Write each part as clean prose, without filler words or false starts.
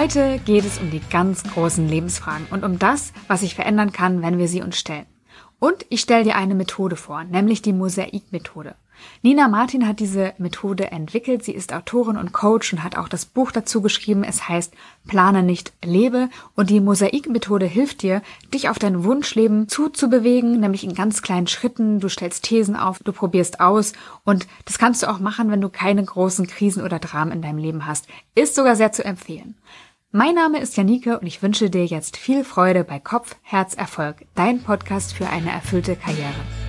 Heute geht es um die ganz großen Lebensfragen und um das, was sich verändern kann, wenn wir sie uns stellen. Und ich stelle dir eine Methode vor, nämlich die Mosaik-Methode. Nina Martin hat diese Methode entwickelt. Sie ist Autorin und Coach und hat auch das Buch dazu geschrieben. Es heißt Plane nicht, lebe. Und die Mosaik-Methode hilft dir, dich auf dein Wunschleben zuzubewegen, nämlich in ganz kleinen Schritten. Du stellst Thesen auf, du probierst aus. Und das kannst du auch machen, wenn du keine großen Krisen oder Dramen in deinem Leben hast. Ist sogar sehr zu empfehlen. Mein Name ist Janike und ich wünsche dir jetzt viel Freude bei Kopf, Herz, Erfolg. Dein Podcast für eine erfüllte Karriere.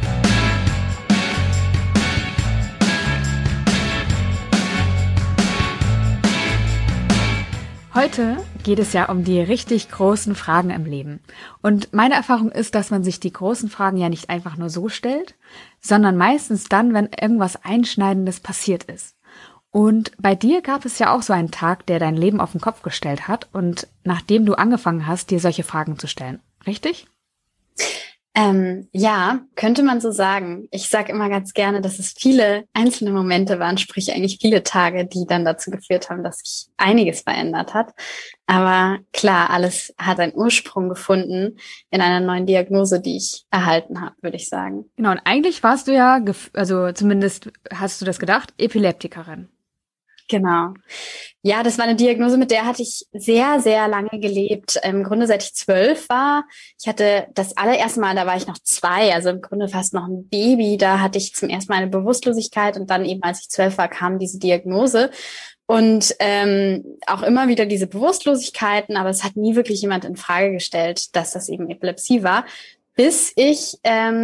Heute geht es ja um die richtig großen Fragen im Leben. Und meine Erfahrung ist, dass man sich die großen Fragen ja nicht einfach nur so stellt, sondern meistens dann, wenn irgendwas Einschneidendes passiert ist. Und bei dir gab es ja auch so einen Tag, der dein Leben auf den Kopf gestellt hat und nachdem du angefangen hast, dir solche Fragen zu stellen. Richtig? Ja, könnte man so sagen. Ich sage immer ganz gerne, dass es viele einzelne Momente waren, sprich eigentlich viele Tage, die dann dazu geführt haben, dass sich einiges verändert hat. Aber klar, alles hat einen Ursprung gefunden in einer neuen Diagnose, die ich erhalten habe, würde ich sagen. Genau, und eigentlich warst du ja, also zumindest hast du das gedacht, Epileptikerin. Genau. Ja, das war eine Diagnose, mit der hatte ich sehr, sehr lange gelebt. Im Grunde seit ich 12 war. Ich hatte das allererste Mal, da war ich noch 2, also im Grunde fast noch ein Baby. Da hatte ich zum ersten Mal eine Bewusstlosigkeit und dann eben, als ich 12 war, kam diese Diagnose. Und auch immer wieder diese Bewusstlosigkeiten, aber es hat nie wirklich jemand in Frage gestellt, dass das eben Epilepsie war, bis ich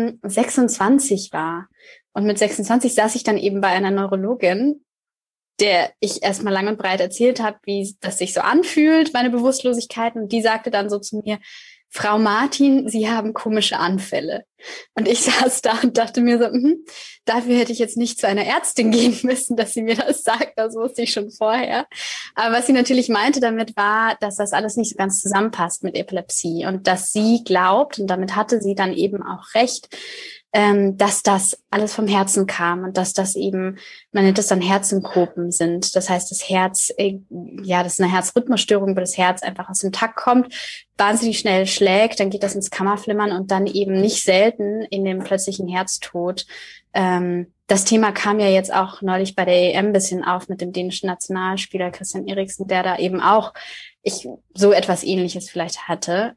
26 war. Und mit 26 saß ich dann eben bei einer Neurologin, der ich erstmal lang und breit erzählt habe, wie das sich so anfühlt, meine Bewusstlosigkeit. Und die sagte dann so zu mir, Frau Martin, Sie haben komische Anfälle. Und ich saß da und dachte mir so, dafür hätte ich jetzt nicht zu einer Ärztin gehen müssen, dass sie mir das sagt. Das wusste ich schon vorher. Aber was sie natürlich meinte damit war, dass das alles nicht so ganz zusammenpasst mit Epilepsie. Und dass sie glaubt, und damit hatte sie dann eben auch recht, dass das alles vom Herzen kam und dass das eben, man nennt das dann Herzsynkopen sind. Das heißt, das Herz, das ist eine Herzrhythmusstörung, wo das Herz einfach aus dem Takt kommt, wahnsinnig schnell schlägt, dann geht das ins Kammerflimmern und dann eben nicht selten in dem plötzlichen Herztod. Das Thema kam ja jetzt auch neulich bei der EM ein bisschen auf mit dem dänischen Nationalspieler Christian Eriksen, der da eben auch so etwas Ähnliches vielleicht hatte.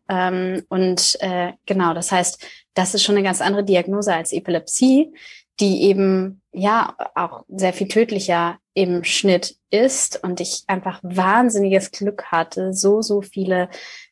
Genau, das heißt, das ist schon eine ganz andere Diagnose als Epilepsie, die eben ja auch sehr viel tödlicher im Schnitt ist und ich einfach wahnsinniges Glück hatte, so viele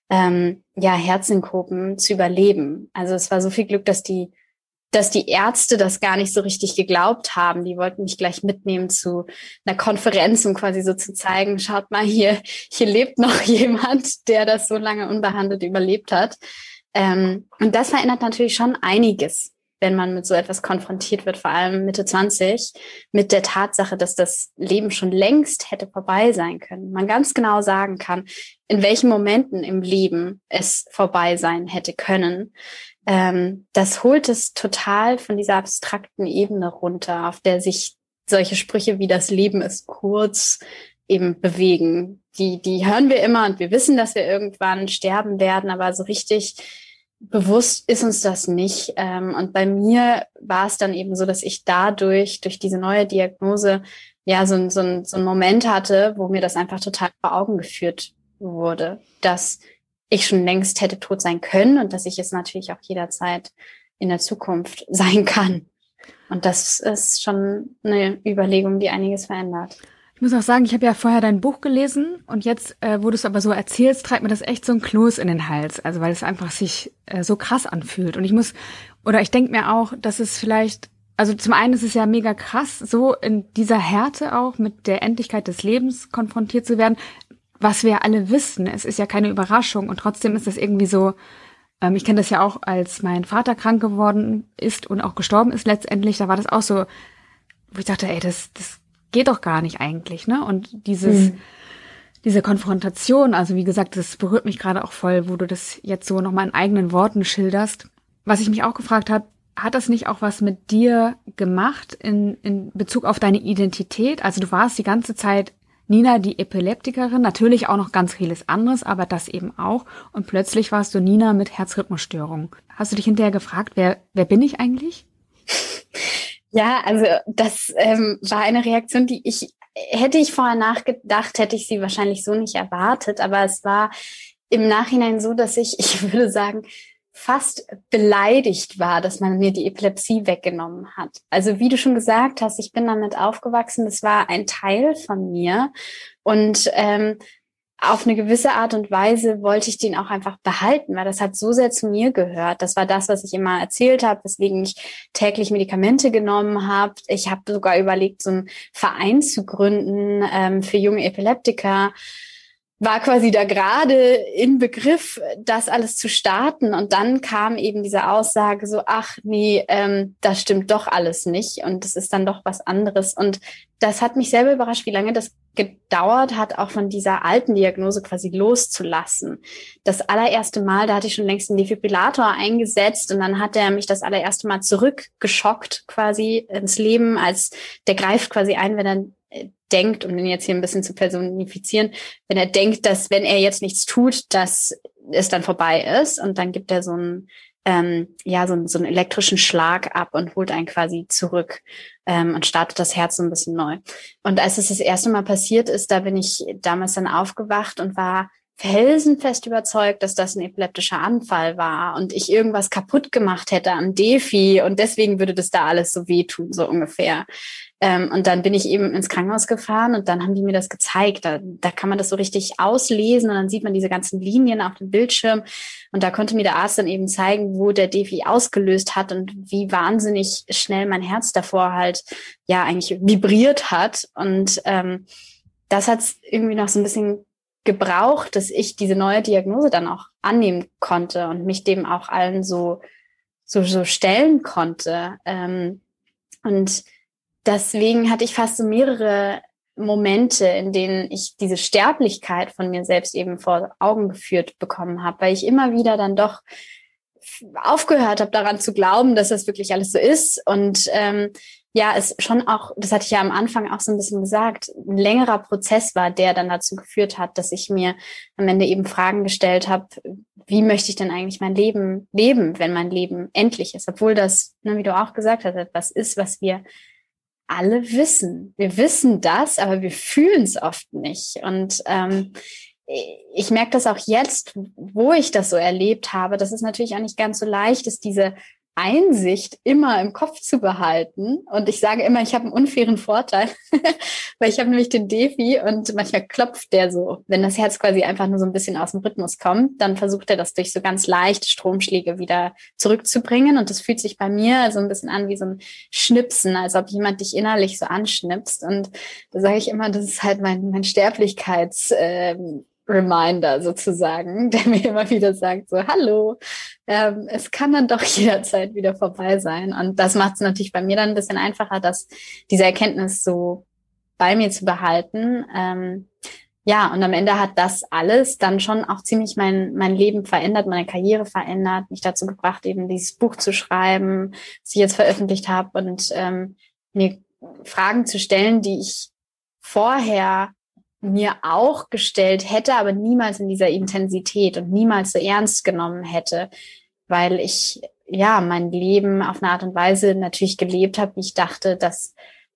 Herzsynkopen zu überleben. Also es war so viel Glück, dass die Ärzte das gar nicht so richtig geglaubt haben. Die wollten mich gleich mitnehmen zu einer Konferenz, um quasi so zu zeigen, schaut mal hier lebt noch jemand, der das so lange unbehandelt überlebt hat. Und das verändert natürlich schon einiges, wenn man mit so etwas konfrontiert wird, vor allem Mitte 20, mit der Tatsache, dass das Leben schon längst hätte vorbei sein können. Man ganz genau sagen kann, in welchen Momenten im Leben es vorbei sein hätte können. Das holt es total von dieser abstrakten Ebene runter, auf der sich solche Sprüche wie das Leben ist kurz eben bewegen. Die hören wir immer und wir wissen, dass wir irgendwann sterben werden, aber so richtig bewusst ist uns das nicht. Und bei mir war es dann eben so, dass ich durch diese neue Diagnose ja so ein Moment hatte, wo mir das einfach total vor Augen geführt wurde, dass ich schon längst hätte tot sein können und dass ich es natürlich auch jederzeit in der Zukunft sein kann. Und das ist schon eine Überlegung, die einiges verändert. Ich muss auch sagen, ich habe ja vorher dein Buch gelesen und jetzt, wo du es aber so erzählst, treibt mir das echt so ein Kloß in den Hals. Also weil es einfach sich so krass anfühlt. Und ich denke mir auch, dass es vielleicht, also zum einen ist es ja mega krass, so in dieser Härte auch mit der Endlichkeit des Lebens konfrontiert zu werden, was wir alle wissen. Es ist ja keine Überraschung und trotzdem ist es irgendwie so, ich kenne das ja auch, als mein Vater krank geworden ist und auch gestorben ist letztendlich, da war das auch so, wo ich dachte, das geht doch gar nicht eigentlich, ne? Und diese Konfrontation, also wie gesagt, das berührt mich gerade auch voll, wo du das jetzt so nochmal in eigenen Worten schilderst. Was ich mich auch gefragt habe, hat das nicht auch was mit dir gemacht in Bezug auf deine Identität? Also du warst die ganze Zeit Nina die Epileptikerin, natürlich auch noch ganz vieles anderes, aber das eben auch. Und plötzlich warst du Nina mit Herzrhythmusstörung. Hast du dich hinterher gefragt, wer bin ich eigentlich? Ja, also das war eine Reaktion, hätte ich vorher nachgedacht, hätte ich sie wahrscheinlich so nicht erwartet. Aber es war im Nachhinein so, dass ich würde sagen, fast beleidigt war, dass man mir die Epilepsie weggenommen hat. Also wie du schon gesagt hast, ich bin damit aufgewachsen, das war ein Teil von mir und auf eine gewisse Art und Weise wollte ich den auch einfach behalten, weil das hat so sehr zu mir gehört. Das war das, was ich immer erzählt habe, weswegen ich täglich Medikamente genommen habe. Ich habe sogar überlegt, so einen Verein zu gründen für junge Epileptiker, war quasi da gerade in Begriff, das alles zu starten. Und dann kam eben diese Aussage so, ach nee, das stimmt doch alles nicht. Und es ist dann doch was anderes. Und das hat mich selber überrascht, wie lange das gedauert hat, auch von dieser alten Diagnose quasi loszulassen. Das allererste Mal, da hatte ich schon längst einen Defibrillator eingesetzt und dann hat er mich das allererste Mal zurückgeschockt quasi ins Leben, als der greift quasi ein, wenn er denkt, um den jetzt hier ein bisschen zu personifizieren, wenn er denkt, dass wenn er jetzt nichts tut, dass es dann vorbei ist und dann gibt er so einen elektrischen Schlag ab und holt einen quasi zurück und startet das Herz so ein bisschen neu. Und als es das erste Mal passiert ist, da bin ich damals dann aufgewacht und war felsenfest überzeugt, dass das ein epileptischer Anfall war und ich irgendwas kaputt gemacht hätte am Defi und deswegen würde das da alles so wehtun, so ungefähr. Und dann bin ich eben ins Krankenhaus gefahren und dann haben die mir das gezeigt. Da kann man das so richtig auslesen und dann sieht man diese ganzen Linien auf dem Bildschirm. Und da konnte mir der Arzt dann eben zeigen, wo der Defi ausgelöst hat und wie wahnsinnig schnell mein Herz davor halt ja eigentlich vibriert hat. Und das hat es irgendwie noch so ein bisschen gebraucht, dass ich diese neue Diagnose dann auch annehmen konnte und mich dem auch allen so stellen konnte. Und deswegen hatte ich fast so mehrere Momente, in denen ich diese Sterblichkeit von mir selbst eben vor Augen geführt bekommen habe, weil ich immer wieder dann doch aufgehört habe, daran zu glauben, dass das wirklich alles so ist. Und es schon auch, das hatte ich ja am Anfang auch so ein bisschen gesagt, ein längerer Prozess war, der dann dazu geführt hat, dass ich mir am Ende eben Fragen gestellt habe, wie möchte ich denn eigentlich mein Leben leben, wenn mein Leben endlich ist? Obwohl das, wie du auch gesagt hast, etwas ist, was wir alle wissen. Wir wissen das, aber wir fühlen es oft nicht. Und ich merke das auch jetzt, wo ich das so erlebt habe, dass es natürlich auch nicht ganz so leicht ist, diese Einsicht immer im Kopf zu behalten. Und ich sage immer, ich habe einen unfairen Vorteil, weil ich habe nämlich den Defi und manchmal klopft der so. Wenn das Herz quasi einfach nur so ein bisschen aus dem Rhythmus kommt, dann versucht er das durch so ganz leichte Stromschläge wieder zurückzubringen. Und das fühlt sich bei mir so ein bisschen an wie so ein Schnipsen, als ob jemand dich innerlich so anschnipst. Und da sage ich immer, das ist halt mein Sterblichkeits Reminder sozusagen, der mir immer wieder sagt, so, hallo, es kann dann doch jederzeit wieder vorbei sein. Und das macht es natürlich bei mir dann ein bisschen einfacher, diese Erkenntnis so bei mir zu behalten. Und am Ende hat das alles dann schon auch ziemlich mein Leben verändert, meine Karriere verändert, mich dazu gebracht, eben dieses Buch zu schreiben, das ich jetzt veröffentlicht habe und mir Fragen zu stellen, die ich vorher mir auch gestellt hätte, aber niemals in dieser Intensität und niemals so ernst genommen hätte, weil ich mein Leben auf eine Art und Weise natürlich gelebt habe, wie ich dachte, dass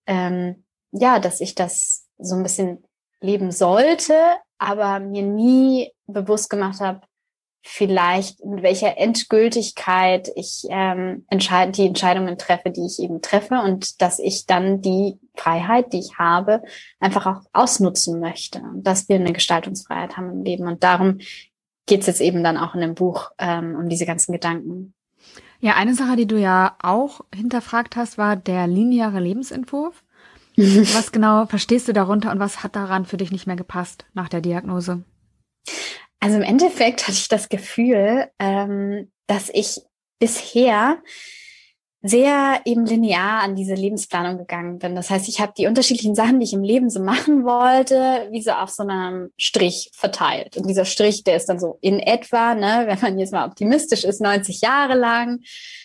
ich das so ein bisschen leben sollte, aber mir nie bewusst gemacht habe, vielleicht mit welcher Endgültigkeit ich die Entscheidungen treffe, die ich eben treffe und dass ich dann die Freiheit, die ich habe, einfach auch ausnutzen möchte und dass wir eine Gestaltungsfreiheit haben im Leben. Und darum geht es jetzt eben dann auch in dem Buch um diese ganzen Gedanken. Ja, eine Sache, die du ja auch hinterfragt hast, war der lineare Lebensentwurf. Was genau verstehst du darunter und was hat daran für dich nicht mehr gepasst nach der Diagnose? Also im Endeffekt hatte ich das Gefühl, dass ich bisher sehr eben linear an diese Lebensplanung gegangen bin. Das heißt, ich habe die unterschiedlichen Sachen, die ich im Leben so machen wollte, wie so auf so einem Strich verteilt. Und dieser Strich, der ist dann so in etwa, wenn man jetzt mal optimistisch ist, 90 Jahre lang.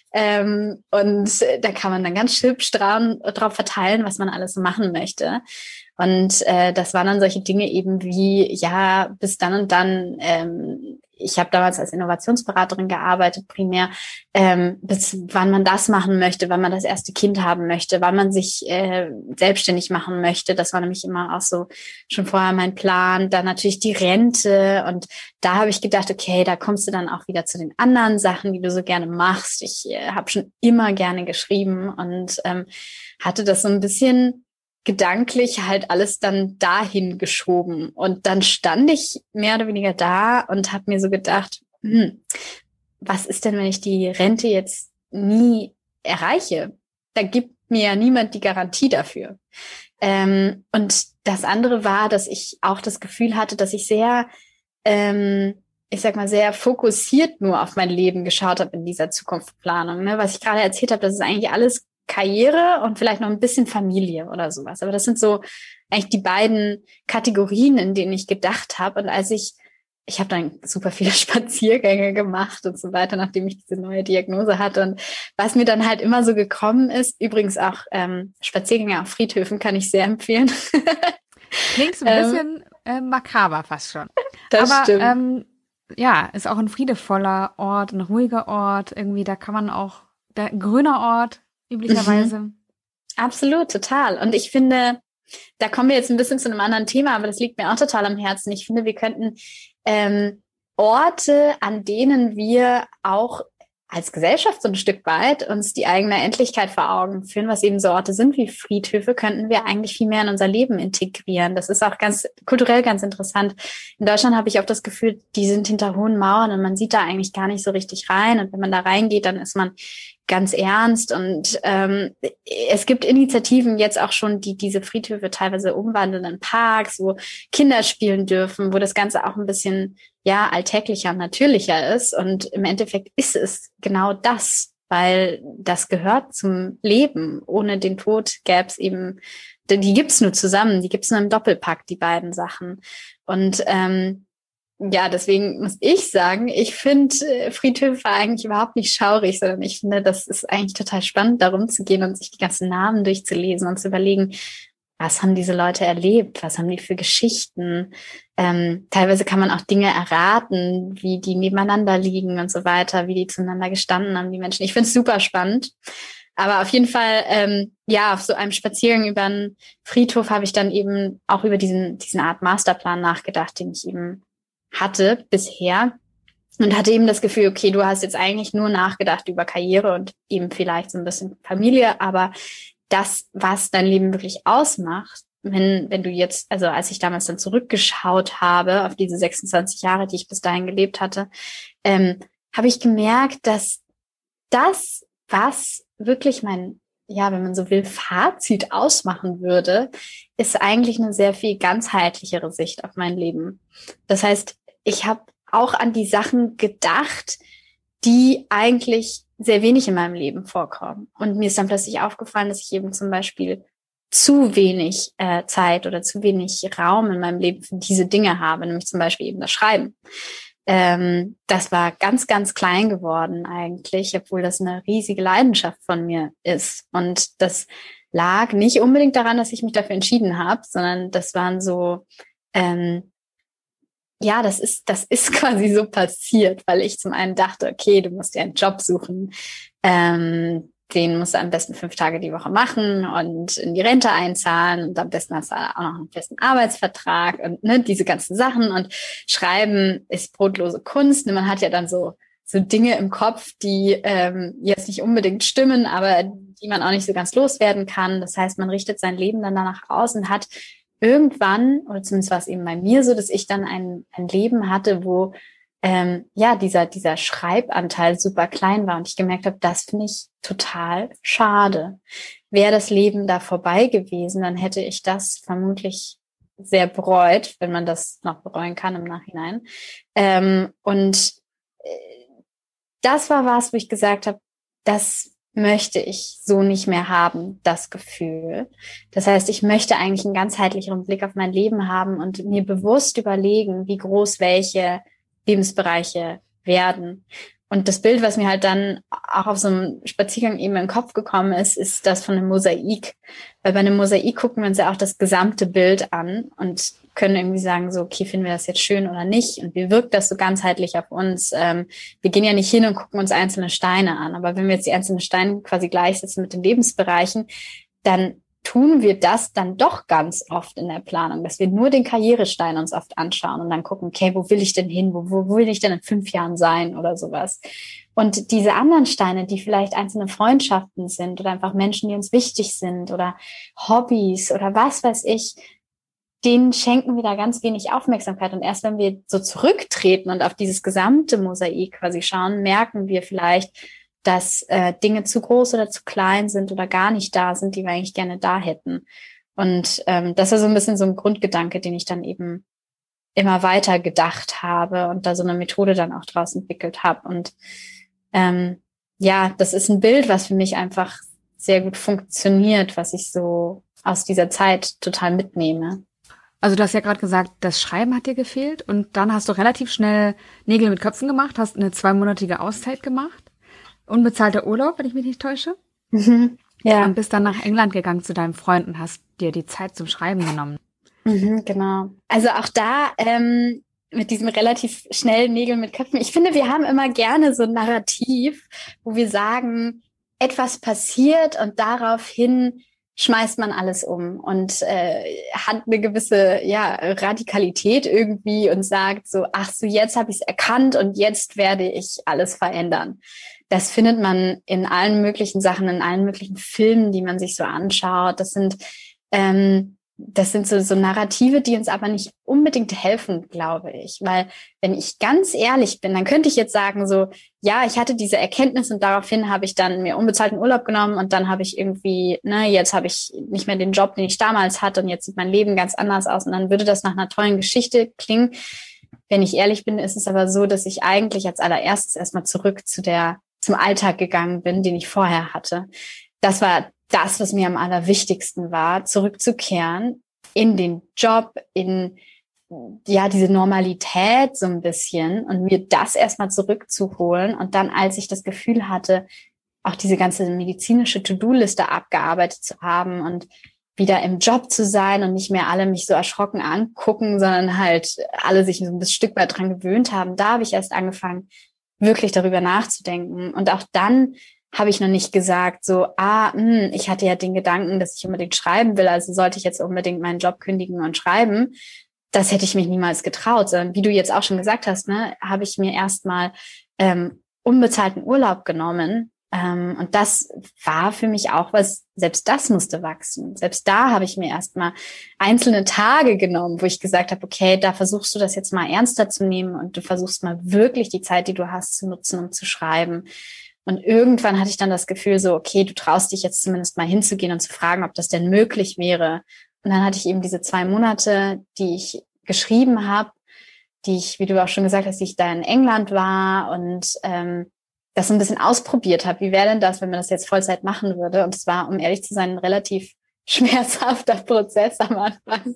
Und da kann man dann ganz hübsch drauf verteilen, was man alles so machen möchte. Und das waren dann solche Dinge eben wie, ja, bis dann und dann, ich habe damals als Innovationsberaterin gearbeitet, primär, bis wann man das machen möchte, wann man das erste Kind haben möchte, wann man sich selbstständig machen möchte. Das war nämlich immer auch so schon vorher mein Plan. Dann natürlich die Rente. Und da habe ich gedacht, okay, da kommst du dann auch wieder zu den anderen Sachen, die du so gerne machst. Ich habe schon immer gerne geschrieben und hatte das so ein bisschen gedanklich halt alles dann dahin geschoben. Und dann stand ich mehr oder weniger da und habe mir so gedacht, was ist denn, wenn ich die Rente jetzt nie erreiche? Da gibt mir ja niemand die Garantie dafür. Und das andere war, dass ich auch das Gefühl hatte, dass ich sehr, ich sag mal, sehr fokussiert nur auf mein Leben geschaut habe in dieser Zukunftsplanung. Ne? Was ich gerade erzählt habe, das ist eigentlich alles Karriere und vielleicht noch ein bisschen Familie oder sowas. Aber das sind so eigentlich die beiden Kategorien, in denen ich gedacht habe. Und als ich habe dann super viele Spaziergänge gemacht und so weiter, nachdem ich diese neue Diagnose hatte. Und was mir dann halt immer so gekommen ist, übrigens auch Spaziergänge auf Friedhöfen kann ich sehr empfehlen. Klingt so ein bisschen makaber fast schon. Das Aber stimmt. ja, ist auch ein friedevoller Ort, ein ruhiger Ort. Irgendwie, da kann man auch, ein grüner Ort, üblicherweise. Absolut, total. Und ich finde, da kommen wir jetzt ein bisschen zu einem anderen Thema, aber das liegt mir auch total am Herzen. Ich finde, wir könnten Orte, an denen wir auch als Gesellschaft so ein Stück weit uns die eigene Endlichkeit vor Augen führen, was eben so Orte sind wie Friedhöfe, könnten wir eigentlich viel mehr in unser Leben integrieren. Das ist auch ganz kulturell ganz interessant. In Deutschland habe ich auch das Gefühl, die sind hinter hohen Mauern und man sieht da eigentlich gar nicht so richtig rein. Und wenn man da reingeht, dann ist man ganz ernst. Und es gibt Initiativen jetzt auch schon, die diese Friedhöfe teilweise umwandeln in Parks, wo Kinder spielen dürfen, wo das Ganze auch ein bisschen alltäglicher und natürlicher ist. Und im Endeffekt ist es genau das, weil das gehört zum Leben. Ohne den Tod gäbe es eben, die gibt's nur zusammen, die gibt's nur im Doppelpack, die beiden Sachen. Und deswegen muss ich sagen, ich finde Friedhöfe eigentlich überhaupt nicht schaurig, sondern ich finde, das ist eigentlich total spannend, darum zu gehen und sich die ganzen Namen durchzulesen und zu überlegen, was haben diese Leute erlebt? Was haben die für Geschichten? Teilweise kann man auch Dinge erraten, wie die nebeneinander liegen und so weiter, wie die zueinander gestanden haben, die Menschen. Ich finde es super spannend. Aber auf jeden Fall, auf so einem Spaziergang über einen Friedhof habe ich dann eben auch über diesen Art Masterplan nachgedacht, den ich eben hatte bisher. Und hatte eben das Gefühl, okay, du hast jetzt eigentlich nur nachgedacht über Karriere und eben vielleicht so ein bisschen Familie, aber das, was dein Leben wirklich ausmacht, wenn du jetzt, also als ich damals dann zurückgeschaut habe auf diese 26 Jahre, die ich bis dahin gelebt hatte, habe ich gemerkt, dass das, was wirklich mein, wenn man so will, Fazit ausmachen würde, ist eigentlich eine sehr viel ganzheitlichere Sicht auf mein Leben. Das heißt, ich habe auch an die Sachen gedacht, die eigentlich sehr wenig in meinem Leben vorkommen. Und mir ist dann plötzlich aufgefallen, dass ich eben zum Beispiel zu wenig Zeit oder zu wenig Raum in meinem Leben für diese Dinge habe, nämlich zum Beispiel eben das Schreiben. Das war ganz, ganz klein geworden eigentlich, obwohl das eine riesige Leidenschaft von mir ist. Und das lag nicht unbedingt daran, dass ich mich dafür entschieden habe, sondern das waren so das ist quasi so passiert, weil ich zum einen dachte, okay, du musst dir einen Job suchen, den musst du am besten 5 Tage die Woche machen und in die Rente einzahlen und am besten hast du auch noch einen festen Arbeitsvertrag und diese ganzen Sachen und Schreiben ist brotlose Kunst. Man hat ja dann so Dinge im Kopf, die jetzt nicht unbedingt stimmen, aber die man auch nicht so ganz loswerden kann. Das heißt, man richtet sein Leben dann danach aus und hat irgendwann, oder zumindest war es eben bei mir so, dass ich dann ein Leben hatte, wo dieser Schreibanteil super klein war und ich gemerkt habe, das finde ich total schade. Wäre das Leben da vorbei gewesen, dann hätte ich das vermutlich sehr bereut, wenn man das noch bereuen kann im Nachhinein. Das war was, wo ich gesagt habe, das möchte ich so nicht mehr haben, das Gefühl. Das heißt, ich möchte eigentlich einen ganzheitlicheren Blick auf mein Leben haben und mir bewusst überlegen, wie groß welche Lebensbereiche werden. Und das Bild, was mir halt dann auch auf so einem Spaziergang eben in den Kopf gekommen ist, ist das von einem Mosaik. Weil bei einem Mosaik gucken wir uns ja auch das gesamte Bild an und können irgendwie sagen, so, okay, finden wir das jetzt schön oder nicht? Und wie wirkt das so ganzheitlich auf uns? Wir gehen ja nicht hin und gucken uns einzelne Steine an. Aber wenn wir jetzt die einzelnen Steine quasi gleichsetzen mit den Lebensbereichen, dann tun wir das dann doch ganz oft in der Planung, dass wir nur den Karrierestein uns oft anschauen und dann gucken, okay, wo will ich denn hin? Wo will ich denn in 5 Jahren sein oder sowas? Und diese anderen Steine, die vielleicht einzelne Freundschaften sind oder einfach Menschen, die uns wichtig sind oder Hobbys oder was weiß ich, denen schenken wir da ganz wenig Aufmerksamkeit. Und erst wenn wir so zurücktreten und auf dieses gesamte Mosaik quasi schauen, merken wir vielleicht, dass Dinge zu groß oder zu klein sind oder gar nicht da sind, die wir eigentlich gerne da hätten. Und das war so ein bisschen so ein Grundgedanke, den ich dann eben immer weiter gedacht habe und da so eine Methode dann auch draus entwickelt habe. Und ja, das ist ein Bild, was für mich einfach sehr gut funktioniert, was ich so aus dieser Zeit total mitnehme. Also du hast ja gerade gesagt, das Schreiben hat dir gefehlt und dann hast du relativ schnell Nägel mit Köpfen gemacht, hast eine 2-monatige Auszeit gemacht. Unbezahlter Urlaub, wenn ich mich nicht täusche. Mhm, ja. Und bist dann nach England gegangen zu deinem Freund und hast dir die Zeit zum Schreiben genommen. Mhm, genau. Also auch da mit diesem relativ schnellen Nägel mit Köpfen. Ich finde, wir haben immer gerne so ein Narrativ, wo wir sagen, etwas passiert und daraufhin schmeißt man alles um und hat eine gewisse Radikalität irgendwie und sagt so, ach so, jetzt habe ich es erkannt und jetzt werde ich alles verändern. Das findet man in allen möglichen Sachen, in allen möglichen Filmen, die man sich so anschaut. Das sind so Narrative, die uns aber nicht unbedingt helfen, glaube ich. Weil wenn ich ganz ehrlich bin, dann könnte ich jetzt sagen so, ja, ich hatte diese Erkenntnis und daraufhin habe ich dann mir unbezahlten Urlaub genommen und dann habe ich irgendwie, jetzt habe ich nicht mehr den Job, den ich damals hatte und jetzt sieht mein Leben ganz anders aus und dann würde das nach einer tollen Geschichte klingen. Wenn ich ehrlich bin, ist es aber so, dass ich eigentlich als allererstes erstmal zurück zum Alltag gegangen bin, den ich vorher hatte. Das war das, was mir am allerwichtigsten war, zurückzukehren in den Job, in diese Normalität so ein bisschen und mir das erstmal zurückzuholen. Und dann, als ich das Gefühl hatte, auch diese ganze medizinische To-Do-Liste abgearbeitet zu haben und wieder im Job zu sein und nicht mehr alle mich so erschrocken angucken, sondern halt alle sich so ein Stück weit dran gewöhnt haben, da habe ich erst angefangen, wirklich darüber nachzudenken. Und auch dann habe ich noch nicht gesagt, so, ich hatte ja den Gedanken, dass ich unbedingt schreiben will, also sollte ich jetzt unbedingt meinen Job kündigen und schreiben. Das hätte ich mich niemals getraut, sondern wie du jetzt auch schon gesagt hast, habe ich mir erstmal unbezahlten Urlaub genommen. Und das war für mich auch was, selbst das musste wachsen. Selbst da habe ich mir erstmal einzelne Tage genommen, wo ich gesagt habe, okay, da versuchst du das jetzt mal ernster zu nehmen und du versuchst mal wirklich die Zeit, die du hast, zu nutzen, um zu schreiben. Und irgendwann hatte ich dann das Gefühl so, okay, du traust dich jetzt zumindest mal hinzugehen und zu fragen, ob das denn möglich wäre. Und dann hatte ich eben diese 2 Monate, die ich geschrieben habe, die ich, wie du auch schon gesagt hast, die ich da in England war und das so ein bisschen ausprobiert habe. Wie wäre denn das, wenn man das jetzt Vollzeit machen würde? Und es war, um ehrlich zu sein, ein relativ schmerzhafter Prozess am Anfang.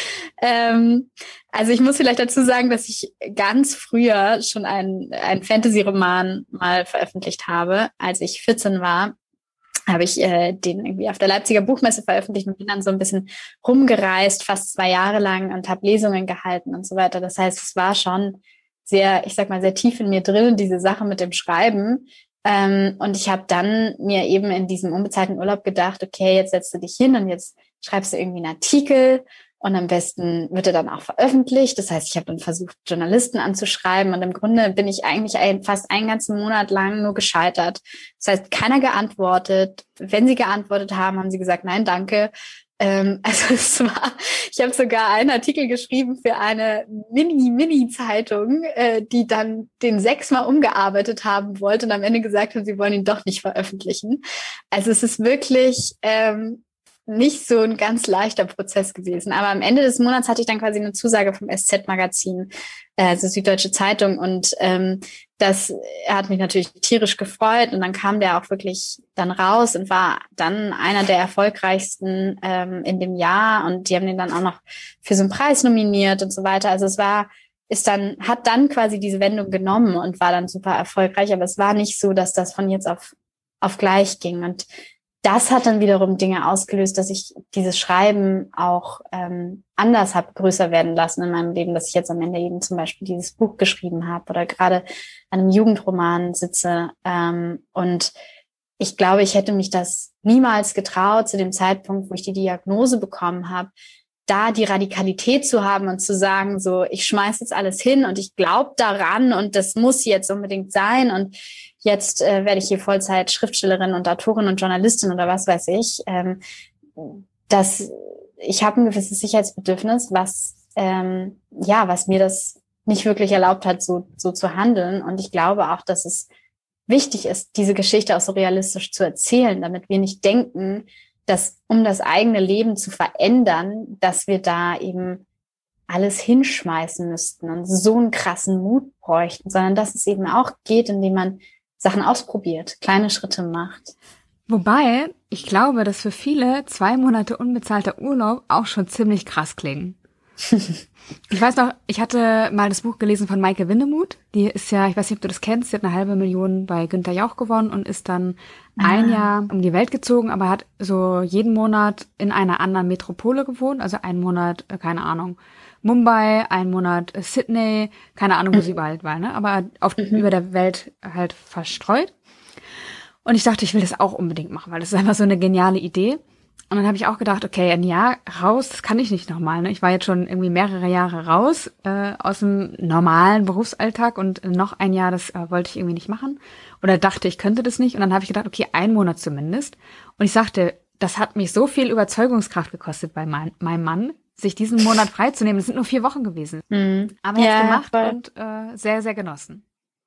Also ich muss vielleicht dazu sagen, dass ich ganz früher schon einen Fantasy-Roman mal veröffentlicht habe. Als ich 14 war, habe ich den irgendwie auf der Leipziger Buchmesse veröffentlicht und bin dann so ein bisschen rumgereist, fast 2 Jahre lang und habe Lesungen gehalten und so weiter. Das heißt, es war schon sehr, ich sag mal, sehr tief in mir drin, diese Sache mit dem Schreiben. Und ich habe dann mir eben in diesem unbezahlten Urlaub gedacht, okay, jetzt setzt du dich hin und jetzt schreibst du irgendwie einen Artikel und am besten wird er dann auch veröffentlicht. Das heißt, ich habe dann versucht, Journalisten anzuschreiben und im Grunde bin ich eigentlich fast einen ganzen Monat lang nur gescheitert. Das heißt, keiner geantwortet. Wenn sie geantwortet haben, haben sie gesagt, nein, danke. Also ich habe sogar einen Artikel geschrieben für eine Mini-Zeitung, die dann den 6-mal umgearbeitet haben wollte und am Ende gesagt haben, sie wollen ihn doch nicht veröffentlichen. Also es ist wirklich nicht so ein ganz leichter Prozess gewesen. Aber am Ende des Monats hatte ich dann quasi eine Zusage vom SZ-Magazin, also Süddeutsche Zeitung. Und das hat mich natürlich tierisch gefreut. Und dann kam der auch wirklich dann raus und war dann einer der erfolgreichsten in dem Jahr. Und die haben den dann auch noch für so einen Preis nominiert und so weiter. Also es war hat dann quasi diese Wendung genommen und war dann super erfolgreich. Aber es war nicht so, dass das von jetzt auf gleich ging. Und das hat dann wiederum Dinge ausgelöst, dass ich dieses Schreiben auch anders habe größer werden lassen in meinem Leben, dass ich jetzt am Ende eben zum Beispiel dieses Buch geschrieben habe oder gerade an einem Jugendroman sitze. Und ich glaube, ich hätte mich das niemals getraut zu dem Zeitpunkt, wo ich die Diagnose bekommen habe, da die Radikalität zu haben und zu sagen, so, ich schmeiß jetzt alles hin und ich glaube daran und das muss jetzt unbedingt sein und jetzt werde ich hier Vollzeit Schriftstellerin und Autorin und Journalistin oder was weiß ich. Ich habe ein gewisses Sicherheitsbedürfnis, was mir das nicht wirklich erlaubt hat, so zu handeln. Und ich glaube auch, dass es wichtig ist, diese Geschichte auch so realistisch zu erzählen, damit wir nicht denken, dass um das eigene Leben zu verändern, dass wir da eben alles hinschmeißen müssten und so einen krassen Mut bräuchten, sondern dass es eben auch geht, indem man Sachen ausprobiert, kleine Schritte macht. Wobei, ich glaube, dass für viele 2 Monate unbezahlter Urlaub auch schon ziemlich krass klingen. Ich weiß noch, ich hatte mal das Buch gelesen von Maike Winnemuth. Die ist ja, ich weiß nicht, ob du das kennst, sie hat 500.000 bei Günther Jauch gewonnen und ist dann ein Jahr um die Welt gezogen, aber hat so jeden Monat in einer anderen Metropole gewohnt. Also einen Monat, keine Ahnung, Mumbai, einen Monat Sydney, keine Ahnung, wo sie überall war, ne? Aber über der Welt halt verstreut. Und ich dachte, ich will das auch unbedingt machen, weil das ist einfach so eine geniale Idee. Und dann habe ich auch gedacht, okay, ein Jahr raus, das kann ich nicht nochmal. Ne? Ich war jetzt schon irgendwie mehrere Jahre raus aus dem normalen Berufsalltag und noch ein Jahr, das wollte ich irgendwie nicht machen. Oder dachte, ich könnte das nicht. Und dann habe ich gedacht, okay, 1 Monat zumindest. Und ich sagte, das hat mich so viel Überzeugungskraft gekostet bei meinem Mann, sich diesen Monat freizunehmen. Das sind nur 4 Wochen gewesen. Aber er hat's gemacht und sehr, sehr genossen.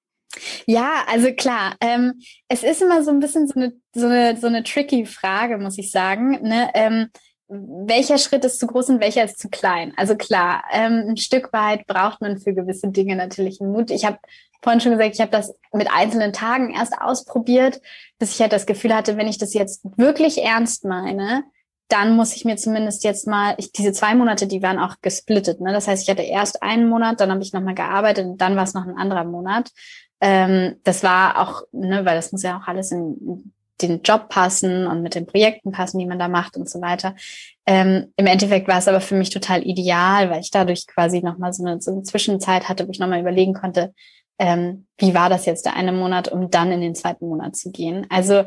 Ja, also klar, es ist immer so ein bisschen so eine tricky Frage, muss ich sagen, ne? Welcher Schritt ist zu groß und welcher ist zu klein? Also klar, ein Stück weit braucht man für gewisse Dinge natürlich einen Mut. Ich habe vorhin schon gesagt, ich habe das mit einzelnen Tagen erst ausprobiert, bis ich halt das Gefühl hatte, wenn ich das jetzt wirklich ernst meine, dann muss ich mir zumindest jetzt mal, diese 2 Monate, die waren auch gesplittet, ne? Das heißt, ich hatte erst einen Monat, dann habe ich nochmal gearbeitet und dann war es noch ein anderer Monat. Das war auch, ne, weil das muss ja auch alles in den Job passen und mit den Projekten passen, die man da macht und so weiter. Im Endeffekt war es aber für mich total ideal, weil ich dadurch quasi nochmal so eine Zwischenzeit hatte, wo ich nochmal überlegen konnte, wie war das jetzt der eine Monat, um dann in den 2. Monat zu gehen. Also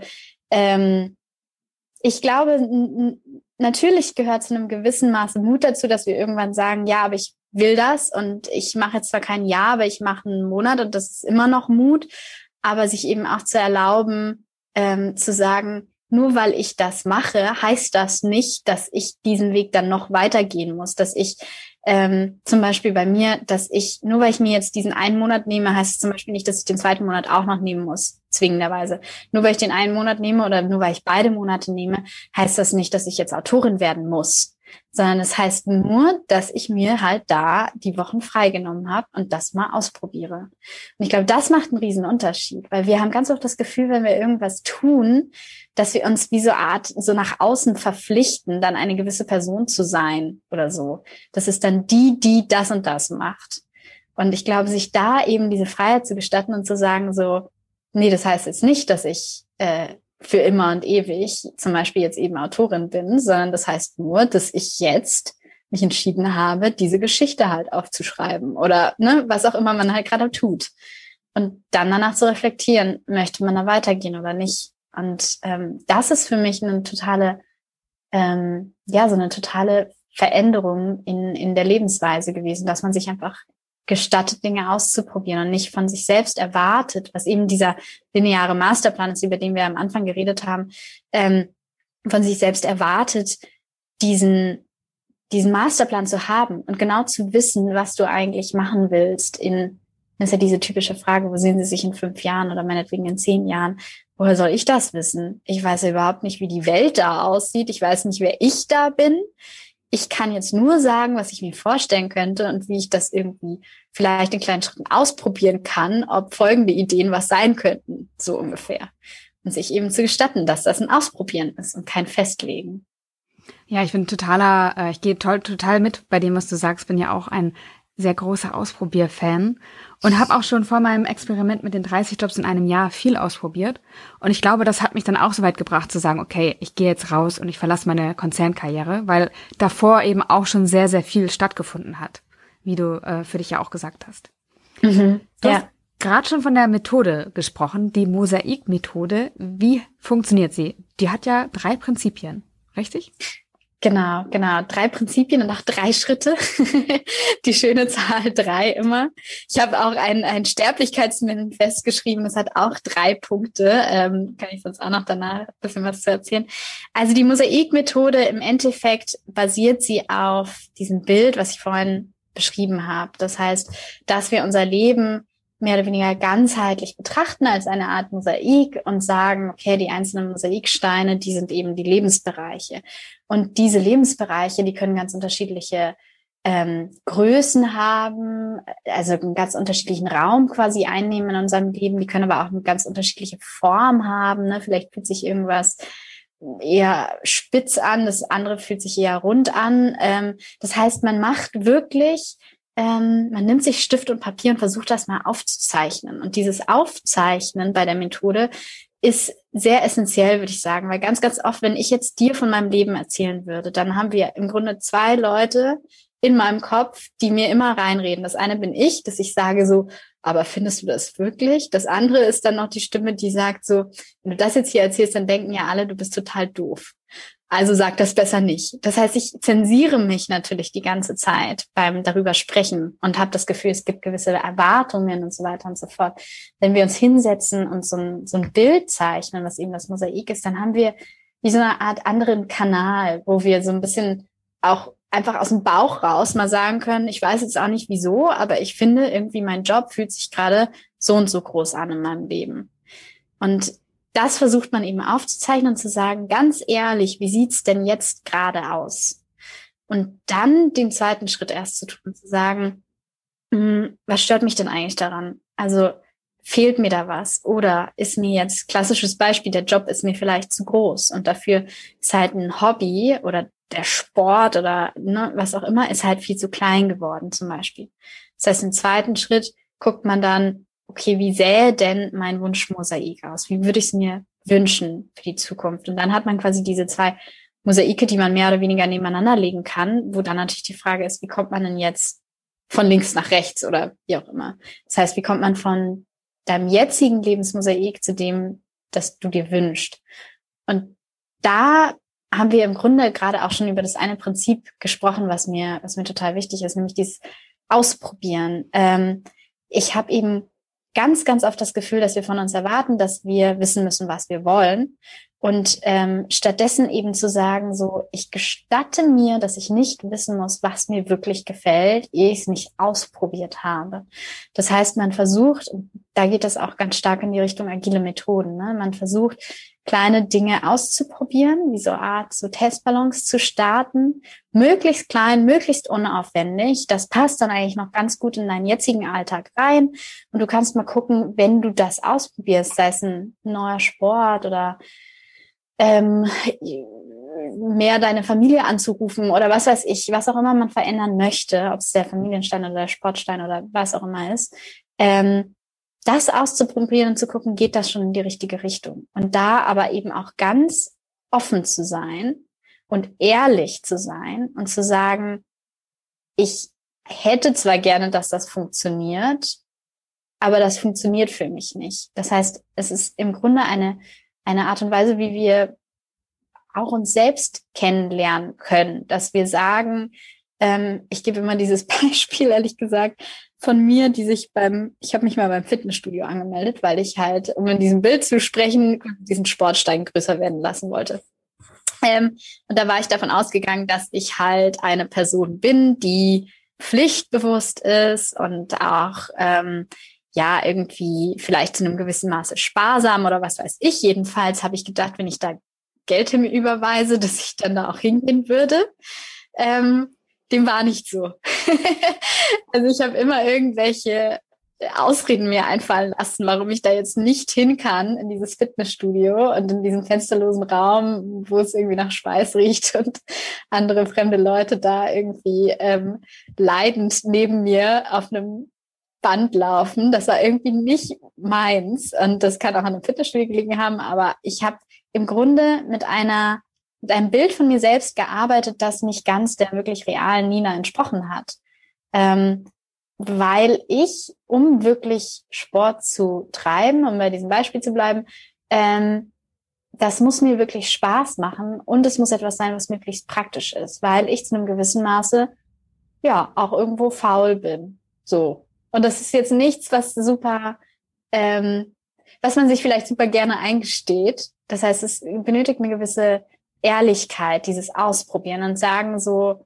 ich glaube, natürlich gehört zu einem gewissen Maße Mut dazu, dass wir irgendwann sagen, ja, aber ich will das und ich mache jetzt zwar kein Jahr, aber ich mache einen Monat und das ist immer noch Mut, aber sich eben auch zu erlauben, zu sagen, nur weil ich das mache, heißt das nicht, dass ich diesen Weg dann noch weitergehen muss, dass ich zum Beispiel bei mir, nur weil ich mir jetzt diesen 1 Monat nehme, heißt es zum Beispiel nicht, dass ich den 2. Monat auch noch nehmen muss, zwingenderweise. Nur weil ich den 1 Monat nehme oder nur weil ich beide Monate nehme, heißt das nicht, dass ich jetzt Autorin werden muss, sondern es heißt nur, dass ich mir halt da die Wochen freigenommen habe und das mal ausprobiere. Und ich glaube, das macht einen riesen Unterschied, weil wir haben ganz oft das Gefühl, wenn wir irgendwas tun, dass wir uns wie so nach außen verpflichten, dann eine gewisse Person zu sein oder so. Das ist dann die das und das macht. Und ich glaube, sich da eben diese Freiheit zu gestatten und zu sagen so, nee, das heißt jetzt nicht, dass ich für immer und ewig zum Beispiel jetzt eben Autorin bin, sondern das heißt nur, dass ich jetzt mich entschieden habe, diese Geschichte halt aufzuschreiben oder ne, was auch immer man halt gerade tut. Und dann danach zu reflektieren, möchte man da weitergehen oder nicht. Und das ist für mich eine totale, so eine totale Veränderung in der Lebensweise gewesen, dass man sich einfach gestattet, Dinge auszuprobieren und nicht von sich selbst erwartet, was eben dieser lineare Masterplan ist, über den wir am Anfang geredet haben, von sich selbst erwartet, diesen Masterplan zu haben und genau zu wissen, was du eigentlich machen willst das ist ja diese typische Frage, wo sehen Sie sich in 5 Jahren oder meinetwegen in 10 Jahren? Woher soll ich das wissen? Ich weiß ja überhaupt nicht, wie die Welt da aussieht. Ich weiß nicht, wer ich da bin. Ich kann jetzt nur sagen, was ich mir vorstellen könnte und wie ich das irgendwie vielleicht in kleinen Schritten ausprobieren kann, ob folgende Ideen was sein könnten, so ungefähr. Und sich eben zu gestatten, dass das ein Ausprobieren ist und kein Festlegen. Ja, ich gehe total mit bei dem, was du sagst, bin ja auch ein sehr großer Ausprobierfan und habe auch schon vor meinem Experiment mit den 30 Jobs in einem Jahr viel ausprobiert. Und ich glaube, das hat mich dann auch so weit gebracht zu sagen, okay, ich gehe jetzt raus und ich verlasse meine Konzernkarriere, weil davor eben auch schon sehr, sehr viel stattgefunden hat, wie du für dich ja auch gesagt hast. Mhm, du hast gerade schon von der Methode gesprochen, die Mosaik-Methode. Wie funktioniert sie? Die hat ja 3 Prinzipien, richtig? Genau. 3 Prinzipien und auch 3 Schritte. Die schöne Zahl 3 immer. Ich habe auch ein Sterblichkeitsmanifest geschrieben. Das hat auch 3 Punkte. Kann ich sonst auch noch danach ein bisschen was zu erzählen. Also die Mosaik-Methode, im Endeffekt basiert sie auf diesem Bild, was ich vorhin beschrieben habe. Das heißt, dass wir unser Leben mehr oder weniger ganzheitlich betrachten als eine Art Mosaik und sagen, okay, die einzelnen Mosaiksteine, die sind eben die Lebensbereiche. Und diese Lebensbereiche, die können ganz unterschiedliche Größen haben, also einen ganz unterschiedlichen Raum quasi einnehmen in unserem Leben. Die können aber auch eine ganz unterschiedliche Form haben. Ne? Vielleicht fühlt sich irgendwas eher spitz an, das andere fühlt sich eher rund an. Das heißt, man macht wirklich man nimmt sich Stift und Papier und versucht das mal aufzuzeichnen. Und dieses Aufzeichnen bei der Methode ist sehr essentiell, würde ich sagen, weil ganz, ganz oft, wenn ich jetzt dir von meinem Leben erzählen würde, dann haben wir im Grunde 2 Leute in meinem Kopf, die mir immer reinreden. Das eine bin ich, dass ich sage so, aber findest du das wirklich? Das andere ist dann noch die Stimme, die sagt so, wenn du das jetzt hier erzählst, dann denken ja alle, du bist total doof. Also sag das besser nicht. Das heißt, ich zensiere mich natürlich die ganze Zeit beim darüber sprechen und habe das Gefühl, es gibt gewisse Erwartungen und so weiter und so fort. Wenn wir uns hinsetzen und so ein Bild zeichnen, was eben das Mosaik ist, dann haben wir wie so eine Art anderen Kanal, wo wir so ein bisschen auch einfach aus dem Bauch raus mal sagen können, ich weiß jetzt auch nicht wieso, aber ich finde irgendwie mein Job fühlt sich gerade so und so groß an in meinem Leben. Und das versucht man eben aufzuzeichnen und zu sagen, ganz ehrlich, wie sieht's denn jetzt gerade aus? Und dann den zweiten Schritt erst zu tun, zu sagen, was stört mich denn eigentlich daran? Also fehlt mir da was? Oder ist mir jetzt, klassisches Beispiel, der Job ist mir vielleicht zu groß und dafür ist halt ein Hobby oder der Sport oder was auch immer, ist halt viel zu klein geworden zum Beispiel. Das heißt, im zweiten Schritt guckt man dann, okay, wie sähe denn mein Wunschmosaik aus? Wie würde ich es mir wünschen für die Zukunft? Und dann hat man quasi diese 2 Mosaike, die man mehr oder weniger nebeneinander legen kann, wo dann natürlich die Frage ist, wie kommt man denn jetzt von links nach rechts oder wie auch immer? Das heißt, wie kommt man von deinem jetzigen Lebensmosaik zu dem, das du dir wünschst? Und da haben wir im Grunde gerade auch schon über das eine Prinzip gesprochen, was mir total wichtig ist, nämlich dieses Ausprobieren. Ich habe eben ganz, ganz oft das Gefühl, dass wir von uns erwarten, dass wir wissen müssen, was wir wollen. Und stattdessen eben zu sagen, so, ich gestatte mir, dass ich nicht wissen muss, was mir wirklich gefällt, ehe ich es nicht ausprobiert habe. Das heißt, man versucht, da geht das auch ganz stark in die Richtung agile Methoden, ne? Man versucht, kleine Dinge auszuprobieren, wie so Art, so Testballons zu starten, möglichst klein, möglichst unaufwendig. Das passt dann eigentlich noch ganz gut in deinen jetzigen Alltag rein. Und du kannst mal gucken, wenn du das ausprobierst, sei es ein neuer Sport oder mehr deine Familie anzurufen oder was weiß ich, was auch immer man verändern möchte, ob es der Familienstein oder der Sportstein oder was auch immer ist, das auszuprobieren und zu gucken, geht das schon in die richtige Richtung. Und da aber eben auch ganz offen zu sein und ehrlich zu sein und zu sagen, ich hätte zwar gerne, dass das funktioniert, aber das funktioniert für mich nicht. Das heißt, es ist im Grunde eine Art und Weise, wie wir auch uns selbst kennenlernen können, dass wir sagen, ich gebe immer dieses Beispiel, ehrlich gesagt, von mir, ich habe mich mal beim Fitnessstudio angemeldet, weil ich halt, um in diesem Bild zu sprechen, diesen Sportstein größer werden lassen wollte. Und da war ich davon ausgegangen, dass ich halt eine Person bin, die pflichtbewusst ist und auch irgendwie vielleicht zu einem gewissen Maße sparsam oder was weiß ich. Jedenfalls habe ich gedacht, wenn ich da Geld hinüberweise, dass ich dann da auch hingehen würde. Dem war nicht so. Also ich habe immer irgendwelche Ausreden mir einfallen lassen, warum ich da jetzt nicht hin kann in dieses Fitnessstudio und in diesem fensterlosen Raum, wo es irgendwie nach Schweiß riecht und andere fremde Leute da irgendwie leidend neben mir auf einem Band laufen. Das war irgendwie nicht meins und das kann auch an einem Fitnessstudio gelegen haben, aber ich habe im Grunde mit einem Bild von mir selbst gearbeitet, das nicht ganz der wirklich realen Nina entsprochen hat. Weil ich, um wirklich Sport zu treiben, um bei diesem Beispiel zu bleiben, das muss mir wirklich Spaß machen und es muss etwas sein, was möglichst praktisch ist, weil ich zu einem gewissen Maße ja auch irgendwo faul bin. So. Und das ist jetzt nichts, was super, was man sich vielleicht super gerne eingesteht. Das heißt, es benötigt eine gewisse Ehrlichkeit, dieses Ausprobieren und sagen so,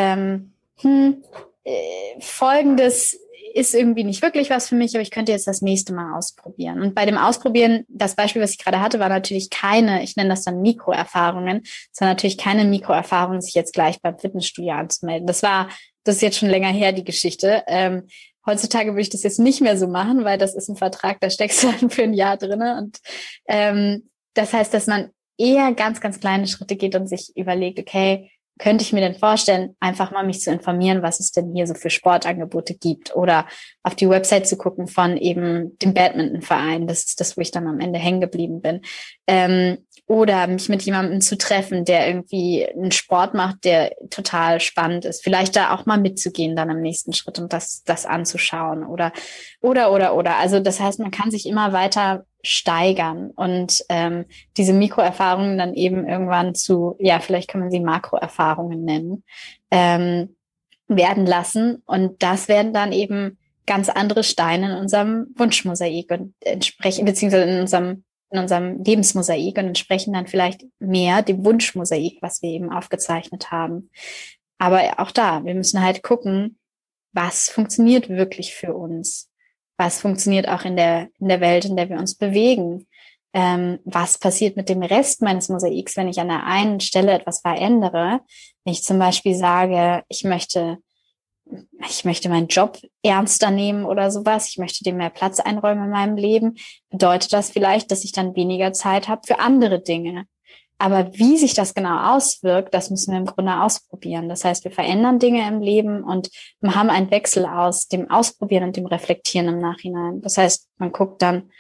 Folgendes ist irgendwie nicht wirklich was für mich, aber ich könnte jetzt das nächste Mal ausprobieren. Und bei dem Ausprobieren, das Beispiel, was ich gerade hatte, war natürlich keine, ich nenne das dann Mikroerfahrungen, sondern natürlich keine Mikroerfahrungen, sich jetzt gleich beim Fitnessstudio anzumelden. Das ist jetzt schon länger her, die Geschichte. Heutzutage würde ich das jetzt nicht mehr so machen, weil das ist ein Vertrag, da steckst du dann für ein Jahr drinne. Und das heißt, dass man eher ganz, ganz kleine Schritte geht und sich überlegt, okay, könnte ich mir denn vorstellen, einfach mal mich zu informieren, was es denn hier so für Sportangebote gibt oder auf die Website zu gucken von eben dem Badmintonverein. Das ist das, wo ich dann am Ende hängen geblieben bin. Oder mich mit jemandem zu treffen, der irgendwie einen Sport macht, der total spannend ist. Vielleicht da auch mal mitzugehen dann im nächsten Schritt und das anzuschauen oder. Also das heißt, man kann sich immer weiter steigern und diese Mikroerfahrungen dann eben irgendwann zu, ja, vielleicht kann man sie Makroerfahrungen nennen, werden lassen. Und das werden dann eben ganz andere Steine in unserem Wunschmosaik und entsprechen, beziehungsweise in unserem Lebensmosaik und entsprechen dann vielleicht mehr dem Wunschmosaik, was wir eben aufgezeichnet haben. Aber auch da, wir müssen halt gucken, was funktioniert wirklich für uns. Was funktioniert auch in der Welt, in der wir uns bewegen? Was passiert mit dem Rest meines Mosaiks, wenn ich an der einen Stelle etwas verändere? Wenn ich zum Beispiel sage, ich möchte meinen Job ernster nehmen oder sowas, ich möchte dem mehr Platz einräumen in meinem Leben, bedeutet das vielleicht, dass ich dann weniger Zeit habe für andere Dinge. Aber wie sich das genau auswirkt, das müssen wir im Grunde ausprobieren. Das heißt, wir verändern Dinge im Leben und haben einen Wechsel aus dem Ausprobieren und dem Reflektieren im Nachhinein. Das heißt, man guckt dann,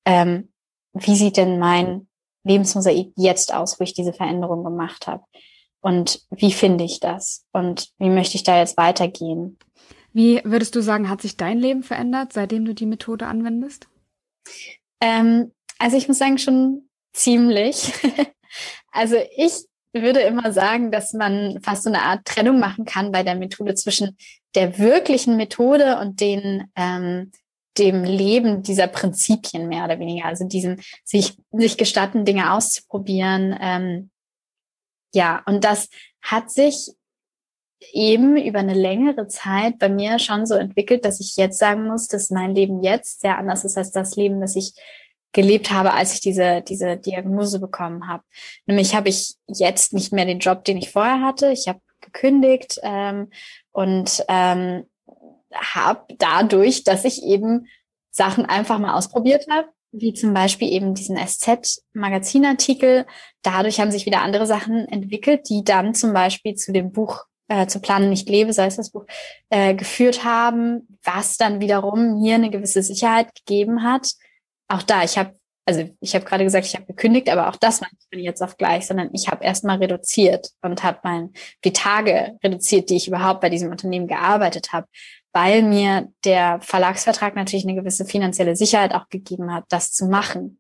wie sieht denn mein Lebensmosaik jetzt aus, wo ich diese Veränderung gemacht habe? Und wie finde ich das? Und wie möchte ich da jetzt weitergehen? Wie würdest du sagen, hat sich dein Leben verändert, seitdem du die Methode anwendest? Also ich muss sagen, schon ziemlich. Also ich würde immer sagen, dass man fast so eine Art Trennung machen kann bei der Methode zwischen der wirklichen Methode und dem Leben dieser Prinzipien mehr oder weniger. Also diesem sich gestatten, Dinge auszuprobieren. Ja, und das hat sich eben über eine längere Zeit bei mir schon so entwickelt, dass ich jetzt sagen muss, dass mein Leben jetzt sehr anders ist als das Leben, das ich gelebt habe, als ich diese Diagnose bekommen habe. Nämlich habe ich jetzt nicht mehr den Job, den ich vorher hatte. Ich habe gekündigt und habe dadurch, dass ich eben Sachen einfach mal ausprobiert habe, wie zum Beispiel eben diesen SZ-Magazinartikel. Dadurch haben sich wieder andere Sachen entwickelt, die dann zum Beispiel zu dem Buch zu Planen nicht lebe, sei es das Buch, geführt haben, was dann wiederum mir eine gewisse Sicherheit gegeben hat. Auch da, ich habe gerade gesagt, ich habe gekündigt, aber auch das war nicht von jetzt auf gleich, sondern ich habe erstmal reduziert und habe die Tage reduziert, die ich überhaupt bei diesem Unternehmen gearbeitet habe, weil mir der Verlagsvertrag natürlich eine gewisse finanzielle Sicherheit auch gegeben hat, das zu machen.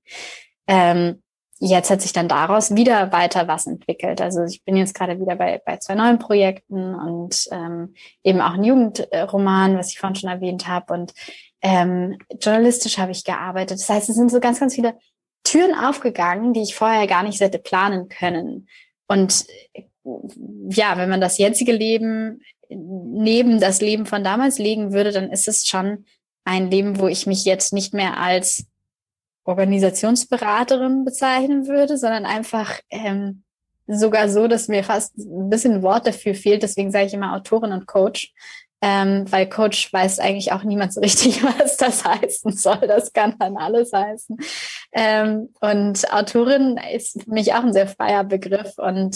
Jetzt hat sich dann daraus wieder weiter was entwickelt. Also ich bin jetzt gerade wieder bei 2 neuen Projekten und eben auch ein Jugendroman, was ich vorhin schon erwähnt habe. Und journalistisch habe ich gearbeitet. Das heißt, es sind so ganz, ganz viele Türen aufgegangen, die ich vorher gar nicht hätte planen können. Und ja, wenn man das jetzige Leben neben das Leben von damals legen würde, dann ist es schon ein Leben, wo ich mich jetzt nicht mehr als Organisationsberaterin bezeichnen würde, sondern einfach sogar so, dass mir fast ein bisschen Wort dafür fehlt. Deswegen sage ich immer Autorin und Coach. weil Coach weiß eigentlich auch niemand so richtig, was das heißen soll. Das kann dann alles heißen. Und Autorin ist für mich auch ein sehr freier Begriff. Und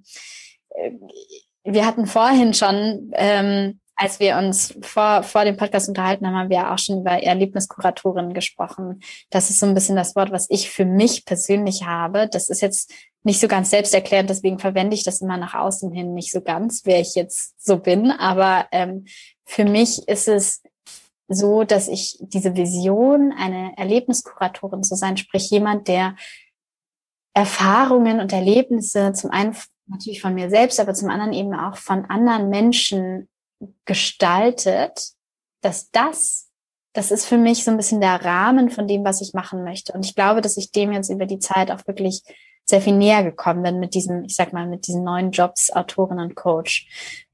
wir hatten vorhin schon, als wir uns vor dem Podcast unterhalten haben, haben wir auch schon über Erlebniskuratorin gesprochen. Das ist so ein bisschen das Wort, was ich für mich persönlich habe. Das ist jetzt nicht so ganz selbsterklärend, deswegen verwende ich das immer nach außen hin nicht so ganz, wer ich jetzt so bin. Aber für mich ist es so, dass ich diese Vision, eine Erlebniskuratorin zu sein, sprich jemand, der Erfahrungen und Erlebnisse zum einen natürlich von mir selbst, aber zum anderen eben auch von anderen Menschen gestaltet, das ist für mich so ein bisschen der Rahmen von dem, was ich machen möchte. Und ich glaube, dass ich dem jetzt über die Zeit auch wirklich sehr viel näher gekommen bin mit diesem, ich sag mal, mit diesen neuen Jobs, Autorin und Coach.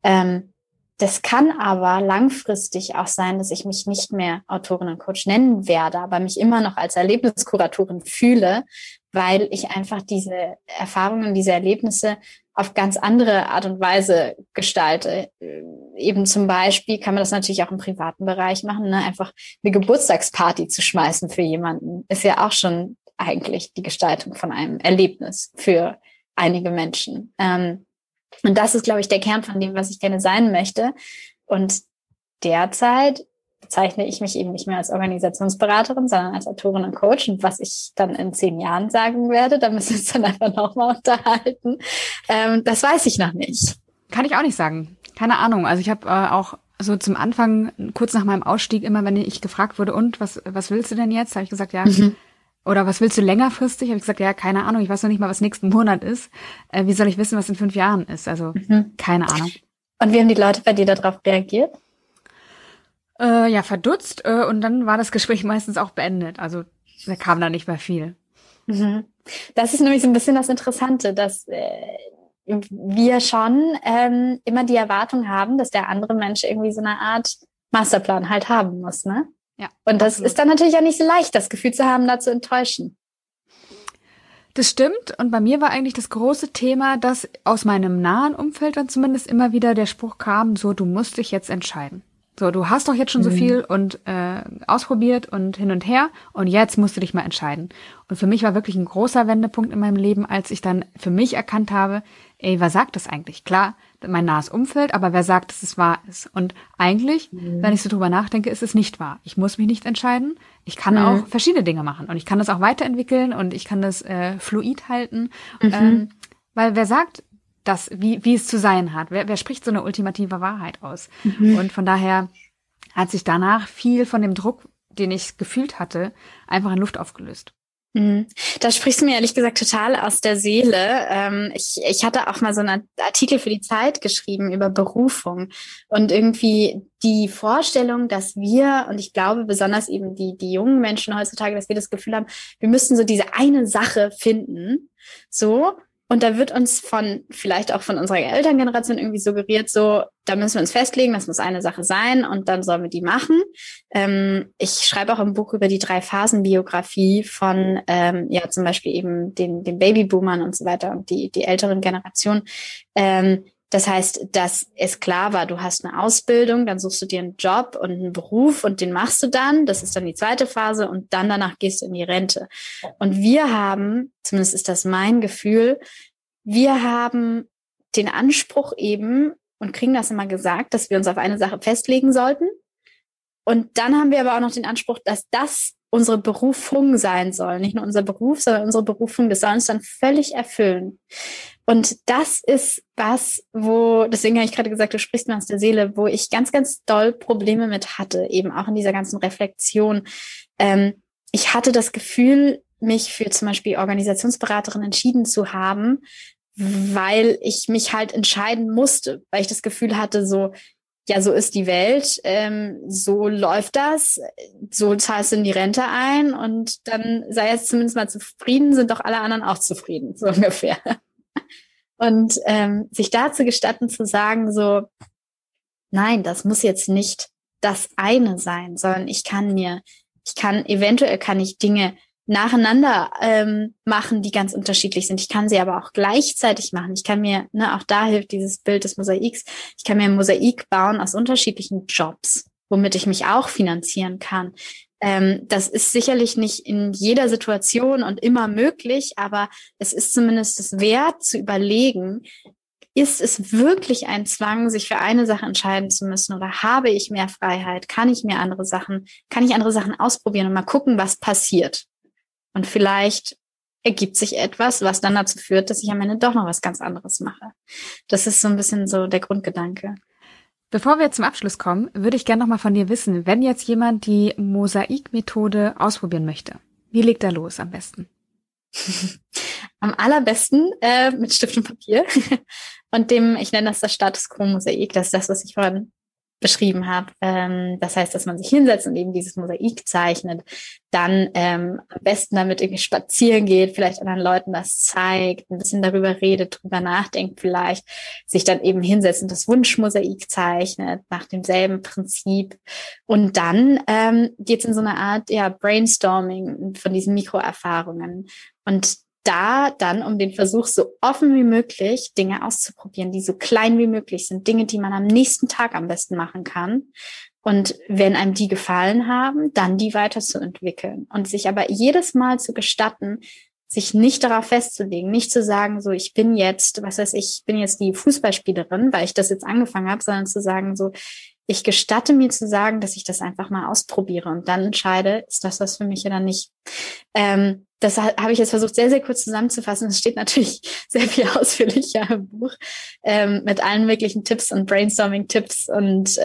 Das kann aber langfristig auch sein, dass ich mich nicht mehr Autorin und Coach nennen werde, aber mich immer noch als Erlebniskuratorin fühle, weil ich einfach diese Erfahrungen, diese Erlebnisse auf ganz andere Art und Weise gestalte. Eben zum Beispiel kann man das natürlich auch im privaten Bereich machen, ne? Einfach eine Geburtstagsparty zu schmeißen für jemanden, ist ja auch schon eigentlich die Gestaltung von einem Erlebnis für einige Menschen. Und das ist, glaube ich, der Kern von dem, was ich gerne sein möchte. Und derzeit bezeichne ich mich eben nicht mehr als Organisationsberaterin, sondern als Autorin und Coach. Und was ich dann in 10 Jahren sagen werde, da müssen wir uns dann einfach nochmal unterhalten. Das weiß ich noch nicht. Kann ich auch nicht sagen. Keine Ahnung. Also ich habe auch so zum Anfang, kurz nach meinem Ausstieg, immer wenn ich gefragt wurde, und was willst du denn jetzt? Habe ich gesagt, ja. Oder was willst du längerfristig? Habe ich gesagt, ja, keine Ahnung. Ich weiß noch nicht mal, was nächsten Monat ist. Wie soll ich wissen, was in 5 Jahren ist? Also keine Ahnung. Und wie haben die Leute bei dir darauf reagiert? Ja, verdutzt. Und dann war das Gespräch meistens auch beendet. Also da kam da nicht mehr viel. Das ist nämlich so ein bisschen das Interessante, dass wir schon immer die Erwartung haben, dass der andere Mensch irgendwie so eine Art Masterplan halt haben muss, ne? Ja. Und das ist dann natürlich auch nicht so leicht, das Gefühl zu haben, da zu enttäuschen. Das stimmt. Und bei mir war eigentlich das große Thema, dass aus meinem nahen Umfeld dann zumindest immer wieder der Spruch kam, so, du musst dich jetzt entscheiden. So, du hast doch jetzt schon so viel und ausprobiert und hin und her und jetzt musst du dich mal entscheiden. Und für mich war wirklich ein großer Wendepunkt in meinem Leben, als ich dann für mich erkannt habe, ey, wer sagt das eigentlich? Klar, mein nahes Umfeld, aber wer sagt, dass es wahr ist? Und eigentlich, wenn ich so drüber nachdenke, ist es nicht wahr. Ich muss mich nicht entscheiden. Ich kann auch verschiedene Dinge machen und ich kann das auch weiterentwickeln und ich kann das fluid halten. Weil wer sagt, das, wie es zu sein hat. Wer spricht so eine ultimative Wahrheit aus? Und von daher hat sich danach viel von dem Druck, den ich gefühlt hatte, einfach in Luft aufgelöst. Da sprichst du mir ehrlich gesagt total aus der Seele. Ich hatte auch mal so einen Artikel für die Zeit geschrieben über Berufung und irgendwie die Vorstellung, dass wir, und ich glaube besonders eben die jungen Menschen heutzutage, dass wir das Gefühl haben, wir müssten so diese eine Sache finden, so. Und da wird uns vielleicht auch von unserer Elterngeneration irgendwie suggeriert, so, da müssen wir uns festlegen, das muss eine Sache sein und dann sollen wir die machen. Ich schreibe auch im Buch über die 3-Phasen-Biografie von, zum Beispiel eben den Babyboomern und so weiter und die älteren Generationen. Das heißt, dass es klar war, du hast eine Ausbildung, dann suchst du dir einen Job und einen Beruf und den machst du dann. Das ist dann die zweite Phase und dann danach gehst du in die Rente. Und wir haben, zumindest ist das mein Gefühl, wir haben den Anspruch eben und kriegen das immer gesagt, dass wir uns auf eine Sache festlegen sollten. Und dann haben wir aber auch noch den Anspruch, dass das unsere Berufung sein soll. Nicht nur unser Beruf, sondern unsere Berufung, das soll uns dann völlig erfüllen. Und das ist was, deswegen habe ich gerade gesagt, du sprichst mir aus der Seele, wo ich ganz, ganz doll Probleme mit hatte, eben auch in dieser ganzen Reflexion. Ich hatte das Gefühl, mich für zum Beispiel Organisationsberaterin entschieden zu haben, weil ich mich halt entscheiden musste, weil ich das Gefühl hatte, so, ja, so ist die Welt, so läuft das, so zahlst du in die Rente ein und dann sei jetzt zumindest mal zufrieden, sind doch alle anderen auch zufrieden, so ungefähr. Und sich dazu gestatten zu sagen, so, nein, das muss jetzt nicht das eine sein, sondern eventuell kann ich Dinge nacheinander machen, die ganz unterschiedlich sind. Ich kann sie aber auch gleichzeitig machen. Ich kann mir, auch da hilft dieses Bild des Mosaiks, ich kann mir ein Mosaik bauen aus unterschiedlichen Jobs, womit ich mich auch finanzieren kann. Das ist sicherlich nicht in jeder Situation und immer möglich, aber es ist zumindest es wert zu überlegen, ist es wirklich ein Zwang, sich für eine Sache entscheiden zu müssen, oder habe ich mehr Freiheit? Kann ich andere Sachen ausprobieren und mal gucken, was passiert? Und vielleicht ergibt sich etwas, was dann dazu führt, dass ich am Ende doch noch was ganz anderes mache. Das ist so ein bisschen so der Grundgedanke. Bevor wir zum Abschluss kommen, würde ich gerne noch mal von dir wissen, wenn jetzt jemand die Mosaik-Methode ausprobieren möchte, wie legt er los am besten? Am allerbesten mit Stift und Papier und ich nenne das Status Quo Mosaik, das ist das, was ich vorhin beschrieben habe. Das heißt, dass man sich hinsetzt und eben dieses Mosaik zeichnet, dann am besten damit irgendwie spazieren geht, vielleicht anderen Leuten das zeigt, ein bisschen darüber redet, drüber nachdenkt vielleicht, sich dann eben hinsetzt und das Wunschmosaik zeichnet, nach demselben Prinzip. Und dann geht es in so eine Art Brainstorming von diesen Mikroerfahrungen. Und da dann um den Versuch, so offen wie möglich Dinge auszuprobieren, die so klein wie möglich sind, Dinge, die man am nächsten Tag am besten machen kann. Und wenn einem die gefallen haben, dann die weiterzuentwickeln und sich aber jedes Mal zu gestatten, sich nicht darauf festzulegen, nicht zu sagen, so ich bin jetzt die Fußballspielerin, weil ich das jetzt angefangen habe, sondern zu sagen, so ich gestatte mir zu sagen, dass ich das einfach mal ausprobiere und dann entscheide, ist das was für mich oder nicht. Das habe ich jetzt versucht, sehr, sehr kurz zusammenzufassen. Das steht natürlich sehr viel ausführlicher im Buch mit allen möglichen Tipps und Brainstorming-Tipps und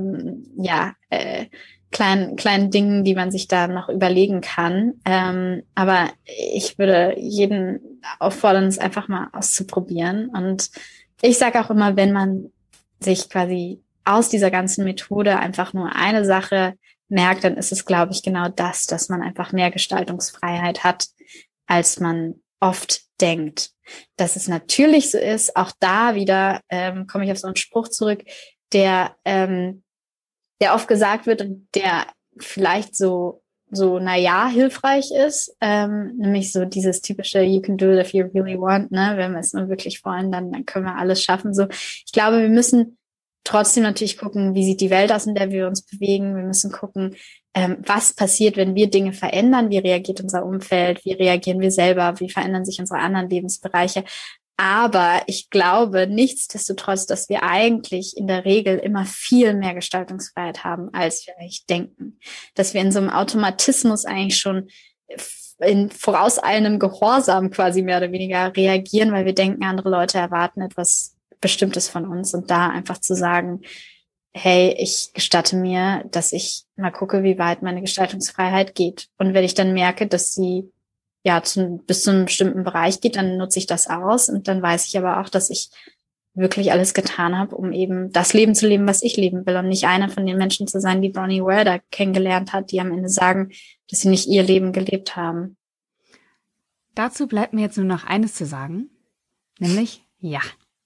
kleinen Dingen, die man sich da noch überlegen kann. Aber ich würde jeden auffordern, es einfach mal auszuprobieren. Und ich sage auch immer, wenn man sich quasi aus dieser ganzen Methode einfach nur eine Sache merkt, dann ist es, glaube ich, genau das, dass man einfach mehr Gestaltungsfreiheit hat, als man oft denkt. Dass es natürlich so ist, auch da wieder komme ich auf so einen Spruch zurück, der oft gesagt wird und der vielleicht so hilfreich ist, nämlich so dieses typische You can do it if you really want, ne? Wenn wir es nur wirklich wollen, dann können wir alles schaffen. So, ich glaube, wir müssen trotzdem natürlich gucken, wie sieht die Welt aus, in der wir uns bewegen. Wir müssen gucken, was passiert, wenn wir Dinge verändern, wie reagiert unser Umfeld, wie reagieren wir selber, wie verändern sich unsere anderen Lebensbereiche. Aber ich glaube nichtsdestotrotz, dass wir eigentlich in der Regel immer viel mehr Gestaltungsfreiheit haben, als wir eigentlich denken. Dass wir in so einem Automatismus eigentlich schon in vorauseilendem Gehorsam quasi mehr oder weniger reagieren, weil wir denken, andere Leute erwarten etwas Bestimmtes von uns, und da einfach zu sagen, hey, ich gestatte mir, dass ich mal gucke, wie weit meine Gestaltungsfreiheit geht. Und wenn ich dann merke, dass sie bis zu einem bestimmten Bereich geht, dann nutze ich das aus, und dann weiß ich aber auch, dass ich wirklich alles getan habe, um eben das Leben zu leben, was ich leben will, und nicht einer von den Menschen zu sein, die Bronnie Ware da kennengelernt hat, die am Ende sagen, dass sie nicht ihr Leben gelebt haben. Dazu bleibt mir jetzt nur noch eines zu sagen, nämlich ja.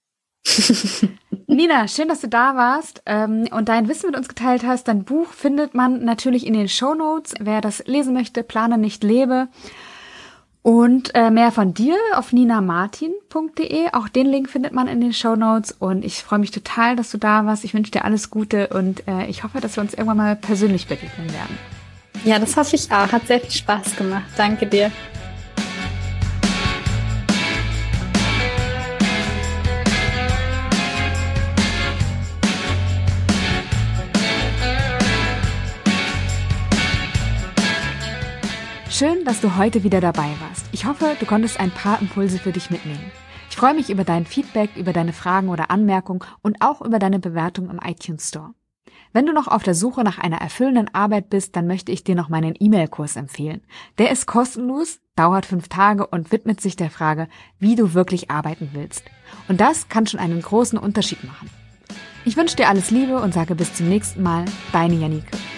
Nina, schön, dass du da warst und dein Wissen mit uns geteilt hast. Dein Buch findet man natürlich in den Shownotes. Wer das lesen möchte, Plane nicht lebe. Und mehr von dir auf ninamartin.de. Auch den Link findet man in den Shownotes. Und ich freue mich total, dass du da warst. Ich wünsche dir alles Gute und ich hoffe, dass wir uns irgendwann mal persönlich begegnen werden. Ja, das hoffe ich auch. Hat sehr viel Spaß gemacht. Danke dir. Schön, dass du heute wieder dabei warst. Ich hoffe, du konntest ein paar Impulse für dich mitnehmen. Ich freue mich über dein Feedback, über deine Fragen oder Anmerkungen und auch über deine Bewertung im iTunes Store. Wenn du noch auf der Suche nach einer erfüllenden Arbeit bist, dann möchte ich dir noch meinen E-Mail-Kurs empfehlen. Der ist kostenlos, dauert 5 Tage und widmet sich der Frage, wie du wirklich arbeiten willst. Und das kann schon einen großen Unterschied machen. Ich wünsche dir alles Liebe und sage bis zum nächsten Mal, deine Janike.